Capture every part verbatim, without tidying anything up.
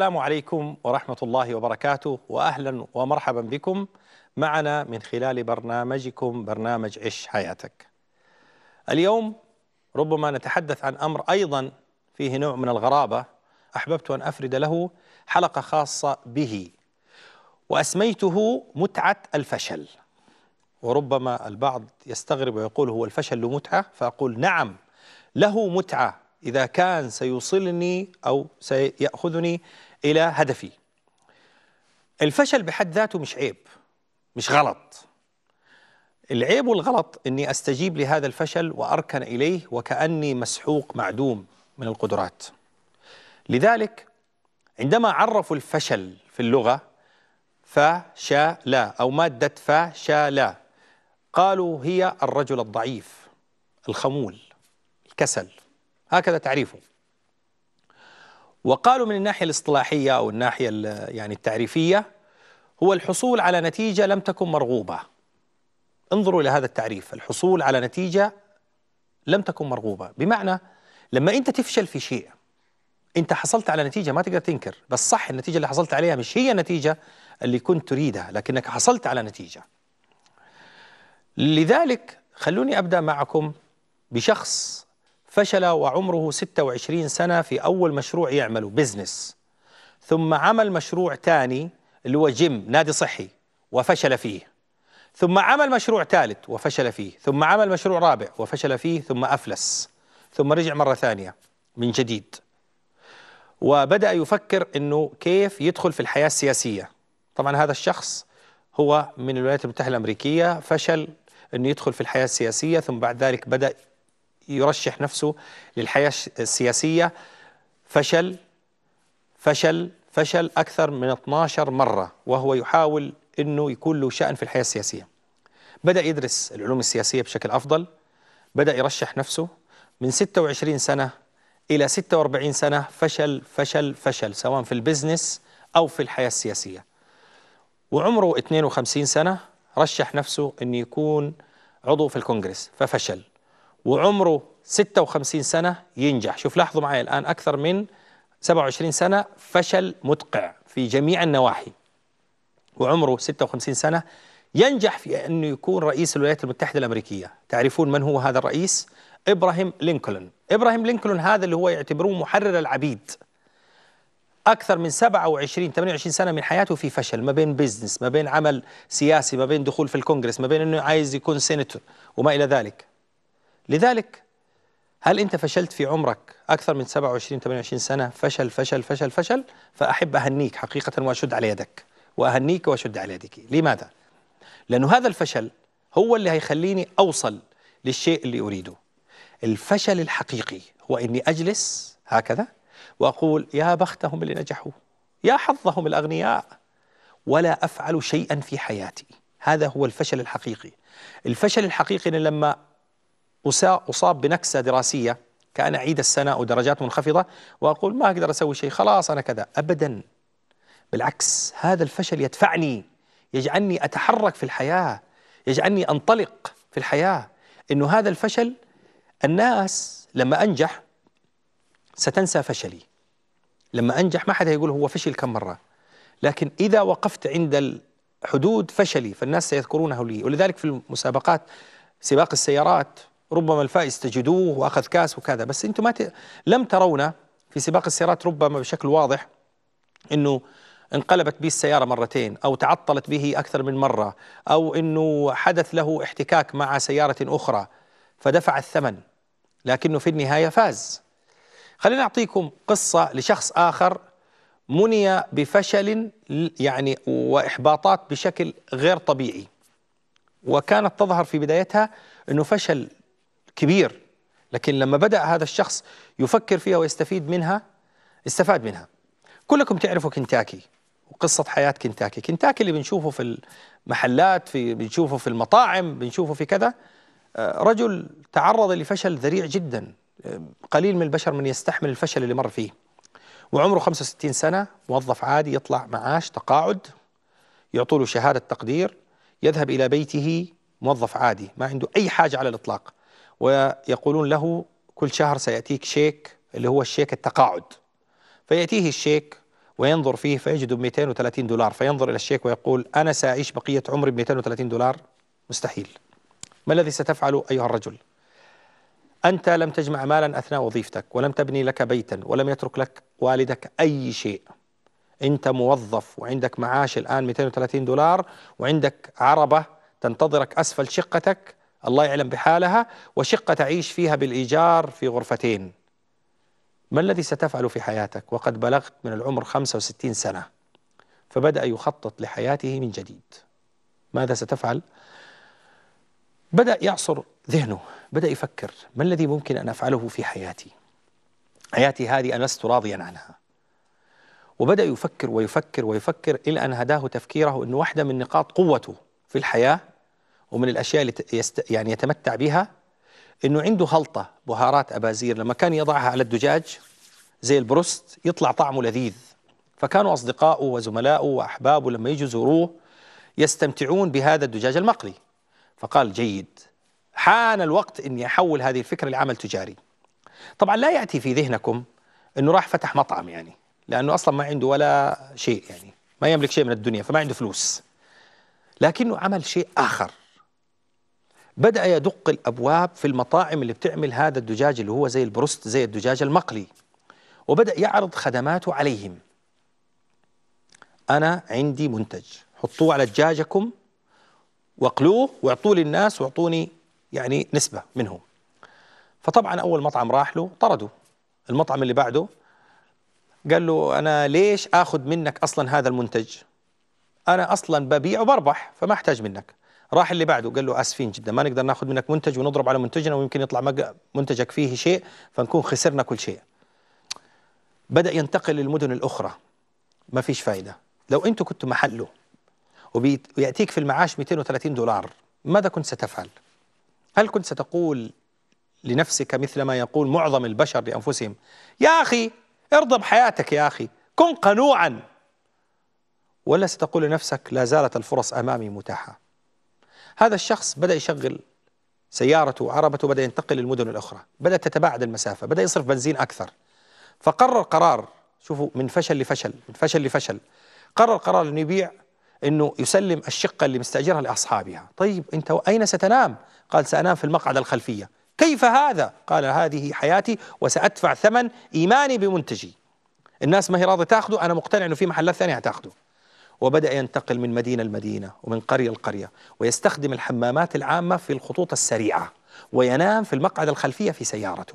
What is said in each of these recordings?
السلام عليكم ورحمة الله وبركاته، وأهلا ومرحبا بكم معنا من خلال برنامجكم برنامج عيش حياتك. اليوم ربما نتحدث عن أمر أيضا فيه نوع من الغرابة، أحببت أن أفرد له حلقة خاصة به وأسميته متعة الفشل. وربما البعض يستغرب ويقول هو الفشل له متعة؟ فأقول نعم، له متعة إذا كان سيوصلني أو سيأخذني إلى هدفي. الفشل بحد ذاته مش عيب، مش غلط. العيب والغلط أني أستجيب لهذا الفشل وأركن إليه وكأني مسحوق معدوم من القدرات. لذلك عندما عرفوا الفشل في اللغة فشل أو مادة فشل، قالوا هي الرجل الضعيف الخمول الكسل، هكذا تعريفه. وقالوا من الناحية الاصطلاحية أو الناحية يعني التعريفية هو الحصول على نتيجة لم تكن مرغوبة. انظروا إلى هذا التعريف، الحصول على نتيجة لم تكن مرغوبة، بمعنى لما أنت تفشل في شيء أنت حصلت على نتيجة ما تقدر تنكر، بس صح النتيجة اللي حصلت عليها مش هي النتيجة اللي كنت تريدها، لكنك حصلت على نتيجة. لذلك خلوني أبدأ معكم بشخص فشل وعمره ستة وعشرين سنة في أول مشروع يعمله بزنس، ثم عمل مشروع ثاني اللي هو جيم نادي صحي وفشل فيه، ثم عمل مشروع ثالث وفشل فيه، ثم عمل مشروع رابع وفشل فيه، ثم أفلس، ثم رجع مرة ثانية من جديد وبدأ يفكر أنه كيف يدخل في الحياة السياسية. طبعا هذا الشخص هو من الولايات المتحدة الأمريكية، فشل أنه يدخل في الحياة السياسية، ثم بعد ذلك بدأ يرشح نفسه للحياة السياسية، فشل فشل فشل أكثر من اثنتي عشرة مرة وهو يحاول أنه يكون له شأن في الحياة السياسية. بدأ يدرس العلوم السياسية بشكل أفضل، بدأ يرشح نفسه من ستة وعشرين سنة إلى ستة وأربعين سنة، فشل فشل فشل سواء في البزنس أو في الحياة السياسية. وعمره اثنين وخمسين سنة رشح نفسه أن يكون عضو في الكونغرس ففشل، وعمره ستة وخمسين سنة ينجح. شوف لاحظوا معي الآن أكثر من سبعة وعشرين سنة فشل مدقع في جميع النواحي، وعمره ستة وخمسين سنة ينجح في أنه يكون رئيس الولايات المتحدة الأمريكية. تعرفون من هو هذا الرئيس؟ إبراهام لينكولن. إبراهام لينكولن هذا اللي هو يعتبروه محرر العبيد، أكثر من سبعة وعشرين ثمانية وعشرين سنة من حياته في فشل، ما بين بيزنس، ما بين عمل سياسي، ما بين دخول في الكونغرس، ما بين أنه عايز يكون سيناتور وما إلى ذلك. لذلك هل أنت فشلت في عمرك أكثر من سبعة وعشرين ثمانية وعشرين سنة فشل فشل فشل فشل؟ فأحب أهنيك حقيقة وأشد على يدك، وأهنيك وأشد على يدك. لماذا؟ لأنه هذا الفشل هو اللي هيخليني أوصل للشيء اللي أريده. الفشل الحقيقي هو أني أجلس هكذا وأقول يا بختهم اللي نجحوا، يا حظهم الأغنياء، ولا أفعل شيئا في حياتي. هذا هو الفشل الحقيقي. الفشل الحقيقي إن لما أصاب بنكسة دراسية كأن أعيد السنة ودرجات منخفضة وأقول ما أقدر أسوي شيء، خلاص أنا كذا. أبدا، بالعكس، هذا الفشل يدفعني، يجعلني أتحرك في الحياة، يجعلني أنطلق في الحياة. إنه هذا الفشل، الناس لما أنجح ستنسى فشلي، لما أنجح ما حدا يقول هو فشل كم مرة، لكن إذا وقفت عند حدود فشلي فالناس سيذكرونه لي. ولذلك في المسابقات سباق السيارات ربما الفائز تجدوه وأخذ كاس وكذا، بس أنتم ما ت... لم ترون في سباق السيارات ربما بشكل واضح أنه انقلبت به السيارة مرتين، أو تعطلت به أكثر من مرة، أو أنه حدث له احتكاك مع سيارة أخرى فدفع الثمن، لكنه في النهاية فاز. خلينا أعطيكم قصة لشخص آخر مني بفشل يعني وإحباطات بشكل غير طبيعي، وكانت تظهر في بدايتها أنه فشل كبير، لكن لما بدأ هذا الشخص يفكر فيها ويستفيد منها استفاد منها. كلكم تعرفوا كنتاكي وقصة حياة كنتاكي. كنتاكي اللي بنشوفه في المحلات، في بنشوفه في المطاعم، بنشوفه في كذا، رجل تعرض لفشل ذريع جدا، قليل من البشر من يستحمل الفشل اللي مر فيه. وعمره خمسة وستين سنة، موظف عادي، يطلع معاش تقاعد، يعطوا له شهادة تقدير، يذهب إلى بيته موظف عادي ما عنده أي حاجة على الإطلاق، ويقولون له كل شهر سيأتيك شيك اللي هو الشيك التقاعد، فيأتيه الشيك وينظر فيه فيجد مئتين وثلاثين دولار، فينظر إلى الشيك ويقول أنا سأعيش بقية عمري ب مئتين وثلاثين دولار؟ مستحيل. ما الذي ستفعل أيها الرجل؟ أنت لم تجمع مالا أثناء وظيفتك، ولم تبني لك بيتا، ولم يترك لك والدك أي شيء. أنت موظف وعندك معاش الآن مئتين وثلاثين دولار، وعندك عربة تنتظرك أسفل شقتك الله يعلم بحالها، وشقة تعيش فيها بالإيجار في غرفتين. ما الذي ستفعل في حياتك وقد بلغت من العمر خمسة وستين سنة؟ فبدأ يخطط لحياته من جديد. ماذا ستفعل؟ بدأ يعصر ذهنه، بدأ يفكر ما الذي ممكن أن أفعله في حياتي؟ حياتي هذه أنا لست راضيا عنها. وبدأ يفكر ويفكر ويفكر إلى أن هداه تفكيره أنه واحدة من نقاط قوته في الحياة ومن الأشياء اللي يست يعني يتمتع بها أنه عنده خلطة بهارات أبازير، لما كان يضعها على الدجاج زي البروست يطلع طعمه لذيذ. فكانوا أصدقائه وزملائه وأحبابه لما يجوا يزوروه يستمتعون بهذا الدجاج المقلي. فقال جيد، حان الوقت أني أحول هذه الفكرة لعمل تجاري. طبعا لا يأتي في ذهنكم أنه راح فتح مطعم، يعني لأنه أصلا ما عنده ولا شيء، يعني ما يملك شيء من الدنيا فما عنده فلوس، لكنه عمل شيء آخر. بدأ يدق الأبواب في المطاعم اللي بتعمل هذا الدجاج اللي هو زي البروست زي الدجاج المقلي، وبدأ يعرض خدماته عليهم. أنا عندي منتج، حطوه على دجاجكم واقلوه واعطوه للناس واعطوني يعني نسبة منه. فطبعا أول مطعم راح له طرده. المطعم اللي بعده قال له أنا ليش أخذ منك أصلا هذا المنتج؟ أنا أصلا ببيع وبربح فما أحتاج منك. راح اللي بعده قال له آسفين جدا، ما نقدر ناخذ منك منتج ونضرب على منتجنا ويمكن يطلع منتجك فيه شيء فنكون خسرنا كل شيء. بدأ ينتقل للمدن الأخرى، ما فيش فايدة. لو أنتوا كنتوا محله ويأتيك في المعاش مئتين وثلاثين دولار ماذا كنت ستفعل؟ هل كنت ستقول لنفسك مثل ما يقول معظم البشر لأنفسهم يا أخي ارضى بحياتك يا أخي كن قنوعا، ولا ستقول لنفسك لا زالت الفرص أمامي متاحة؟ هذا الشخص بدأ يشغل سيارته وعربته، بدأ ينتقل للمدن الأخرى، بدأت تتباعد المسافة، بدأ يصرف بنزين أكثر. فقرر قرار، شوفوا من فشل لفشل من فشل لفشل، قرر قرار أنه يبيع، أنه يسلم الشقة اللي مستأجرها لأصحابها. طيب أنت أين ستنام؟ قال سأنام في المقعد الخلفية. كيف هذا؟ قال هذه حياتي وسأدفع ثمن إيماني بمنتجي. الناس ما هي راضية تأخذه، أنا مقتنع أنه في محلات ثانية هتأخذه. وبدأ ينتقل من مدينة لمدينة ومن قرية لقرية، ويستخدم الحمامات العامة في الخطوط السريعة، وينام في المقعد الخلفية في سيارته.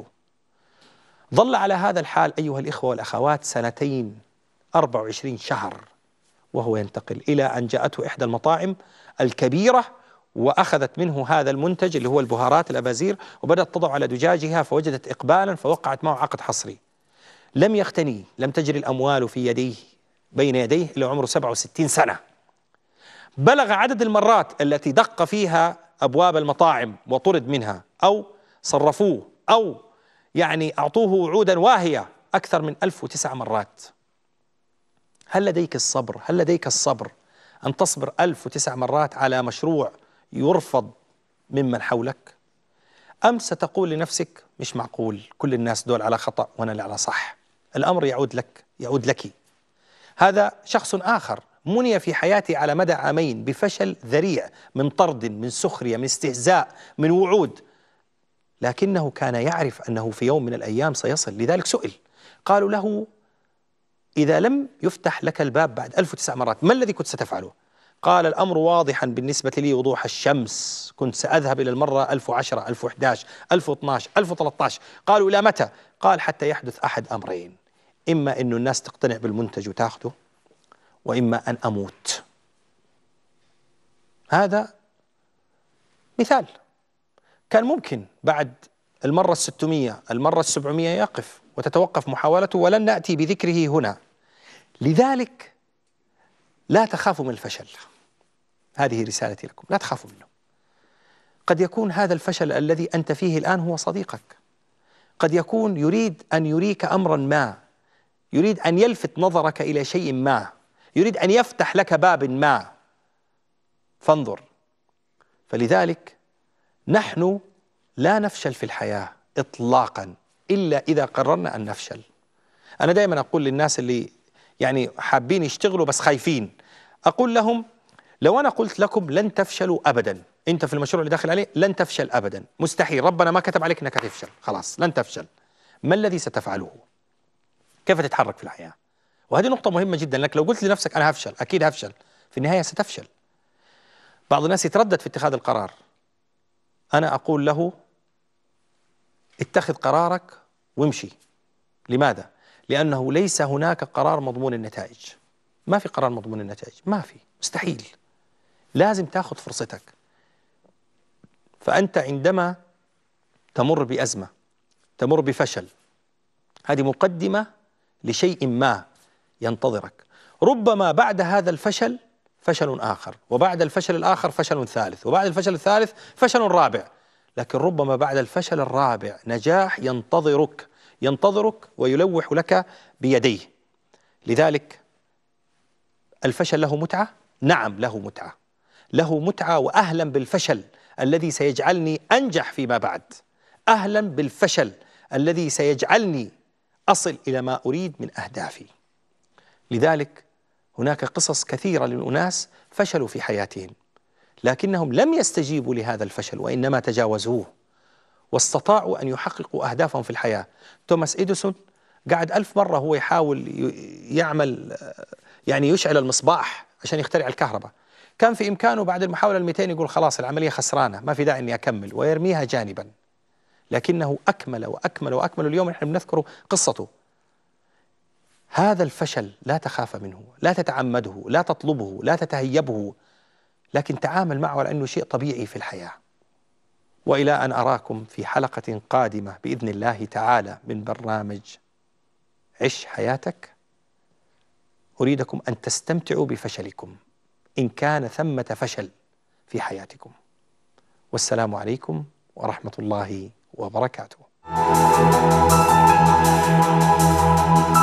ظل على هذا الحال أيها الإخوة والأخوات سنتين، أربع وعشرين شهر، وهو ينتقل إلى أن جاءته إحدى المطاعم الكبيرة وأخذت منه هذا المنتج اللي هو البهارات الأبازير، وبدأت تضع على دجاجها فوجدت إقبالا فوقعت معه عقد حصري. لم يغتني، لم تجري الأموال في يديه بين يديه إلى عمره سبعة وستين سنة. بلغ عدد المرات التي دق فيها أبواب المطاعم وطرد منها أو صرفوه أو يعني أعطوه وعودا واهية أكثر من ألف وتسع مرات. هل لديك الصبر؟ هل لديك الصبر أن تصبر ألف وتسع مرات على مشروع يرفض ممن حولك؟ أم ستقول لنفسك مش معقول، كل الناس دول على خطأ وأنا اللي على صح؟ الأمر يعود لك، يعود لك. هذا شخص آخر مني في حياتي على مدى عامين بفشل ذريع، من طرد، من سخرية، من استهزاء، من وعود، لكنه كان يعرف أنه في يوم من الأيام سيصل. لذلك سئل، قالوا له إذا لم يفتح لك الباب بعد ألف وتسع مرات ما الذي كنت ستفعله؟ قال الأمر واضحا بالنسبة لي وضوح الشمس، كنت سأذهب إلى المرة ألف وعشرة، ألف وإحدى عشر، ألف واثني عشر، ألف وثلاثة عشر. قالوا إلى متى؟ قال حتى يحدث أحد أمرين، إما أن الناس تقتنع بالمنتج وتاخده، وإما أن أموت. هذا مثال. كان ممكن بعد المرة الستمية، المرة السبعمية يقف وتتوقف محاولته ولن نأتي بذكره هنا. لذلك لا تخافوا من الفشل، هذه رسالتي لكم، لا تخافوا منه. قد يكون هذا الفشل الذي أنت فيه الآن هو صديقك، قد يكون يريد أن يريك أمرا ما، يريد أن يلفت نظرك إلى شيء ما، يريد أن يفتح لك باب ما، فانظر. فلذلك نحن لا نفشل في الحياة إطلاقا إلا إذا قررنا أن نفشل. أنا دائما أقول للناس اللي يعني حابين يشتغلوا بس خايفين، أقول لهم لو أنا قلت لكم لن تفشلوا أبدا، أنت في المشروع اللي داخل عليه لن تفشل أبدا، مستحيل، ربنا ما كتب عليك أنك تفشل، خلاص لن تفشل، ما الذي ستفعله؟ كيف تتحرك في الحياة؟ وهذه نقطة مهمة جدا، لك لو قلت لنفسك أنا هفشل، أكيد هفشل، في النهاية ستفشل. بعض الناس يتردد في اتخاذ القرار، أنا أقول له اتخذ قرارك وامشي. لماذا؟ لأنه ليس هناك قرار مضمون النتائج، ما في قرار مضمون النتائج، ما في، مستحيل، لازم تأخذ فرصتك. فأنت عندما تمر بأزمة، تمر بفشل، هذه مقدمة لشيء ما ينتظرك، ربما بعد هذا الفشل فشل آخر، وبعد الفشل الآخر فشل ثالث، وبعد الفشل الثالث فشل رابع، لكن ربما بعد الفشل الرابع نجاح ينتظرك ينتظرك ويلوح لك بيديه. لذلك الفشل له متعة؟ نعم له متعة، له متعة، وأهلا بالفشل الذي سيجعلني أنجح فيما بعد، أهلا بالفشل الذي سيجعلني أصل إلى ما أريد من أهدافي. لذلك هناك قصص كثيرة للأناس فشلوا في حياتهم، لكنهم لم يستجيبوا لهذا الفشل وإنما تجاوزوه واستطاعوا أن يحققوا أهدافهم في الحياة. توماس إديسون قعد ألف مرة هو يحاول يعمل، يعني يشعل المصباح عشان يخترع الكهرباء، كان في إمكانه بعد المحاولة المئتين يقول خلاص العملية خسرانة، ما في داعي أني أكمل ويرميها جانبا، لكنه أكمل وأكمل وأكمل. اليوم نحن بنذكر قصته. هذا الفشل لا تخاف منه، لا تتعمده، لا تطلبه، لا تتهيبه، لكن تعامل معه على أنه شيء طبيعي في الحياة. وإلى أن أراكم في حلقة قادمة بإذن الله تعالى من برنامج عش حياتك، أريدكم أن تستمتعوا بفشلكم إن كان ثمة فشل في حياتكم. والسلام عليكم ورحمة الله وبركاته.